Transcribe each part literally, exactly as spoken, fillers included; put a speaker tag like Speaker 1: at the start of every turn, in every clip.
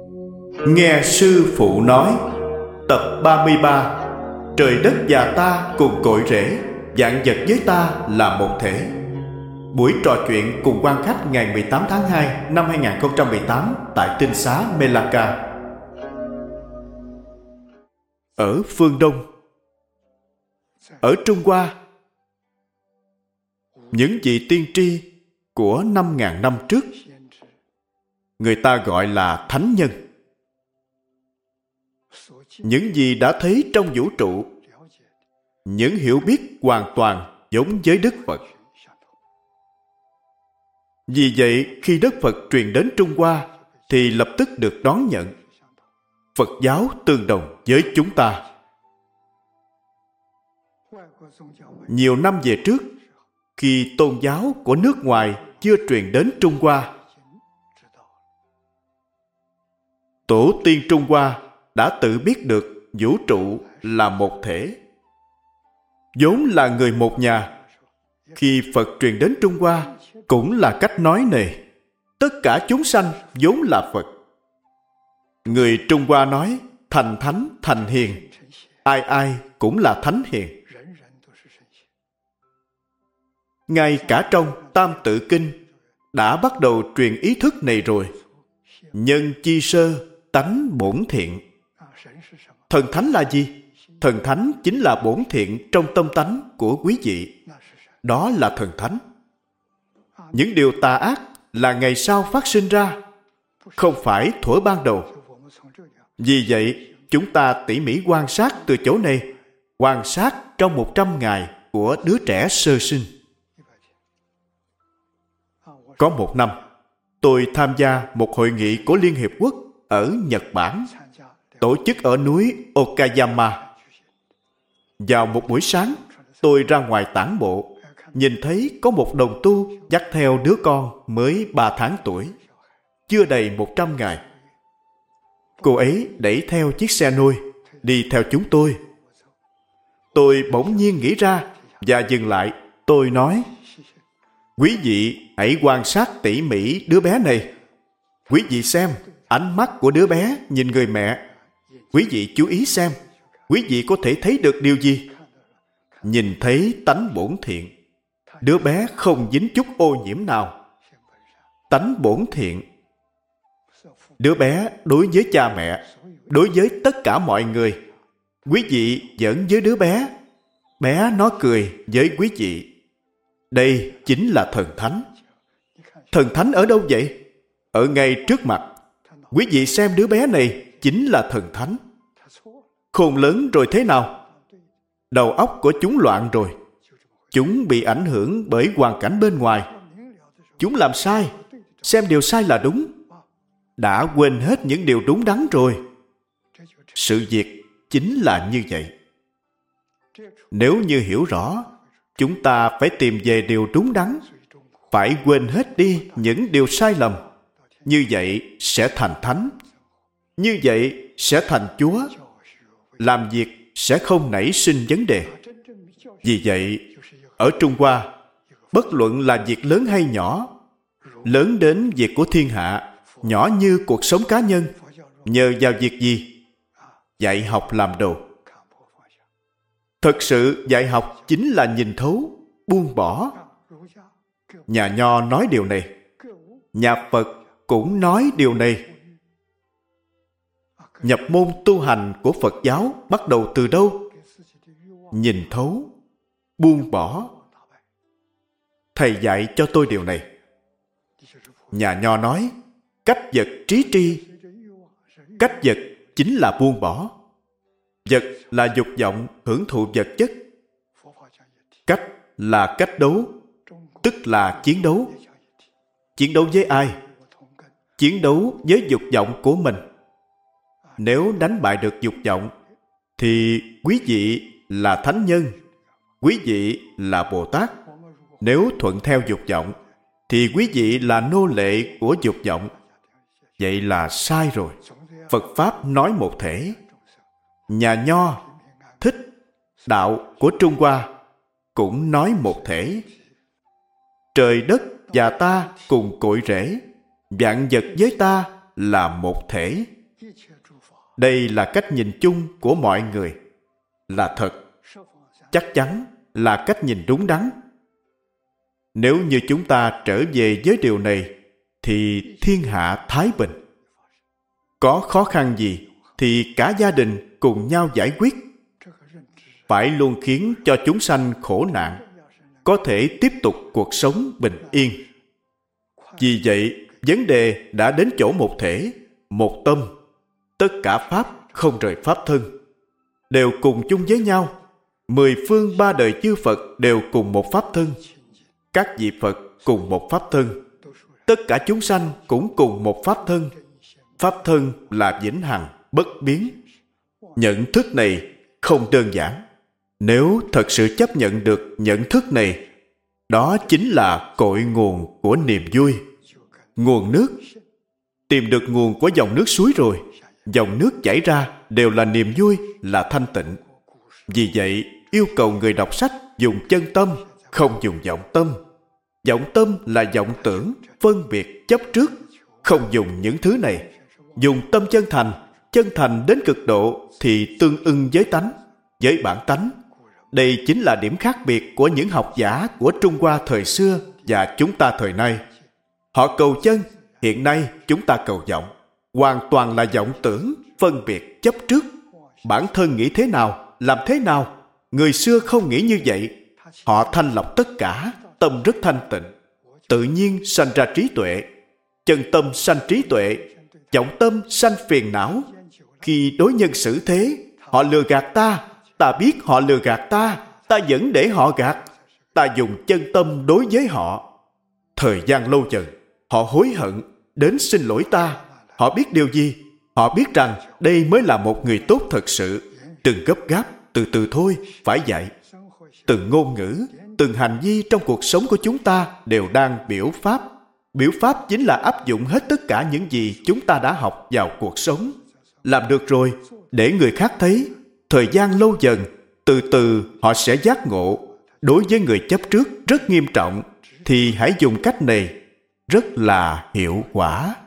Speaker 1: Nghe sư phụ nói. Tập ba mươi ba. Trời đất và ta cùng cội rễ, vạn vật với ta là một thể. Buổi trò chuyện cùng quan khách ngày mười tám tháng hai năm hai nghìn không trăm mười tám tại tinh xá Melaka. Ở phương Đông, ở Trung Hoa, những vị tiên tri của năm ngàn năm trước, người ta gọi là thánh nhân. Những gì đã thấy trong vũ trụ, những hiểu biết hoàn toàn giống với Đức Phật. Vì vậy, khi Đức Phật truyền đến Trung Hoa, thì lập tức được đón nhận. Phật giáo tương đồng với chúng ta. Nhiều năm về trước, khi tôn giáo của nước ngoài chưa truyền đến Trung Hoa, tổ tiên Trung Hoa đã tự biết được vũ trụ là một thể. Vốn là người một nhà. Khi Phật truyền đến Trung Hoa, cũng là cách nói này: tất cả chúng sanh vốn là Phật. Người Trung Hoa nói thành thánh, thành hiền. Ai ai cũng là thánh hiền. Ngay cả trong Tam Tự Kinh đã bắt đầu truyền ý thức này rồi. Nhân chi sơ, tánh bổn thiện. Thần thánh là gì? Thần thánh chính là bổn thiện trong tâm tánh của quý vị. Đó là thần thánh. Những điều tà ác là ngày sau phát sinh ra, không phải thuở ban đầu. Vì vậy, chúng ta tỉ mỉ quan sát từ chỗ này, quan sát trong một trăm ngày của đứa trẻ sơ sinh. Có một năm, tôi tham gia một hội nghị của Liên Hiệp Quốc ở Nhật Bản, tổ chức ở núi Okayama. Vào một buổi sáng, tôi ra ngoài tản bộ, nhìn thấy có một đồng tu dắt theo đứa con mới ba tháng tuổi, chưa đầy một trăm ngày. Cô ấy đẩy theo chiếc xe nôi, đi theo chúng tôi. Tôi bỗng nhiên nghĩ ra và dừng lại. Tôi nói: quý vị hãy quan sát tỉ mỉ đứa bé này. Quý vị xem ánh mắt của đứa bé nhìn người mẹ. Quý vị chú ý xem, quý vị có thể thấy được điều gì? Nhìn thấy tánh bổn thiện. Đứa bé không dính chút ô nhiễm nào. Tánh bổn thiện. Đứa bé đối với cha mẹ, đối với tất cả mọi người. Quý vị giỡn với đứa bé, bé nó cười với quý vị. Đây chính là thần thánh. Thần thánh ở đâu vậy? Ở ngay trước mặt. Quý vị xem đứa bé này chính là thần thánh. Khôn lớn rồi thế nào? Đầu óc của chúng loạn rồi. Chúng bị ảnh hưởng bởi hoàn cảnh bên ngoài. Chúng làm sai, xem điều sai là đúng, đã quên hết những điều đúng đắn rồi. Sự việc chính là như vậy. Nếu như hiểu rõ, chúng ta phải tìm về điều đúng đắn, phải quên hết đi những điều sai lầm. Như vậy sẽ thành thánh. Như vậy sẽ thành Chúa. Làm việc sẽ không nảy sinh vấn đề. Vì vậy, ở Trung Hoa, bất luận là việc lớn hay nhỏ, lớn đến việc của thiên hạ, nhỏ như cuộc sống cá nhân, nhờ vào việc gì? Dạy học làm đầu. Thực sự dạy học chính là nhìn thấu, buông bỏ. Nhà Nho nói điều này. Nhà Phật cũng nói điều này. Nhập môn tu hành của Phật giáo bắt đầu từ đâu? Nhìn thấu, buông bỏ. Thầy dạy cho tôi điều này. Nhà Nho nói, cách vật trí tri. Cách vật chính là buông bỏ. Vật là dục vọng hưởng thụ vật chất. Cách là cách đấu, tức là chiến đấu. Chiến đấu với ai? Chiến đấu với dục vọng của mình. Nếu đánh bại được dục vọng, thì quý vị là thánh nhân, quý vị là Bồ Tát. Nếu thuận theo dục vọng, thì quý vị là nô lệ của dục vọng. Vậy là sai rồi. Phật Pháp nói một thể. Nhà Nho, Thích, đạo của Trung Hoa cũng nói một thể. Trời đất và ta cùng cội rễ, vạn vật với ta là một thể. Đây là cách nhìn chung của mọi người. Là thật. Chắc chắn là cách nhìn đúng đắn. Nếu như chúng ta trở về với điều này, thì thiên hạ thái bình. Có khó khăn gì thì cả gia đình cùng nhau giải quyết. Phải luôn khiến cho chúng sanh khổ nạn, có thể tiếp tục cuộc sống bình yên. Vì vậy, vấn đề đã đến chỗ một thể, một tâm. Tất cả Pháp không rời Pháp thân, đều cùng chung với nhau. Mười phương ba đời chư Phật đều cùng một Pháp thân. Các vị Phật cùng một Pháp thân. Tất cả chúng sanh cũng cùng một Pháp thân. Pháp thân là vĩnh hằng, bất biến. Nhận thức này không đơn giản. Nếu thật sự chấp nhận được nhận thức này, đó chính là cội nguồn của niềm vui. Nguồn nước. Tìm được nguồn của dòng nước suối rồi, dòng nước chảy ra đều là niềm vui, là thanh tịnh. Vì vậy, yêu cầu người đọc sách dùng chân tâm, không dùng vọng tâm. Vọng tâm là vọng tưởng, phân biệt, chấp trước. Không dùng những thứ này. Dùng tâm chân thành. Chân thành đến cực độ thì tương ưng với tánh, với bản tánh. Đây chính là điểm khác biệt của những học giả của Trung Hoa thời xưa và chúng ta thời nay. Họ cầu chân, hiện nay chúng ta cầu vọng. Hoàn toàn là vọng tưởng, phân biệt, chấp trước. Bản thân nghĩ thế nào, làm thế nào. Người xưa không nghĩ như vậy. Họ thanh lọc tất cả, tâm rất thanh tịnh. Tự nhiên sanh ra trí tuệ. Chân tâm sanh trí tuệ, vọng tâm sanh phiền não. Khi đối nhân xử thế, họ lừa gạt ta. Ta biết họ lừa gạt ta, ta vẫn để họ gạt. Ta dùng chân tâm đối với họ. Thời gian lâu dần, họ hối hận, đến xin lỗi ta. Họ biết điều gì? Họ biết rằng đây mới là một người tốt thật sự. Đừng gấp gáp, từ từ thôi, phải dạy. Từng ngôn ngữ, từng hành vi trong cuộc sống của chúng ta đều đang biểu pháp. Biểu pháp chính là áp dụng hết tất cả những gì chúng ta đã học vào cuộc sống. Làm được rồi, để người khác thấy. Thời gian lâu dần, từ từ họ sẽ giác ngộ. Đối với người chấp trước rất nghiêm trọng, thì hãy dùng cách này, rất là hiệu quả.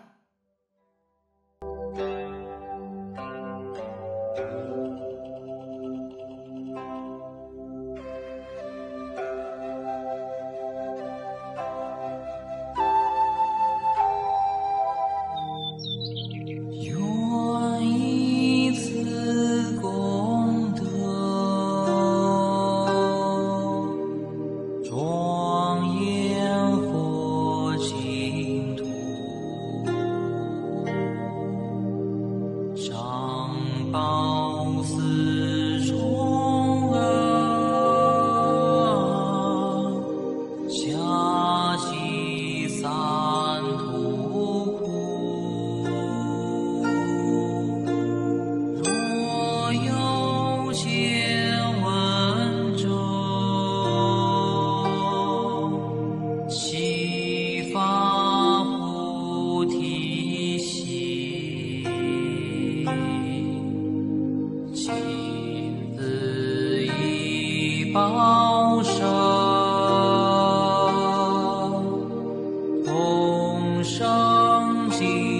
Speaker 2: báo sơ hồng sân chỉ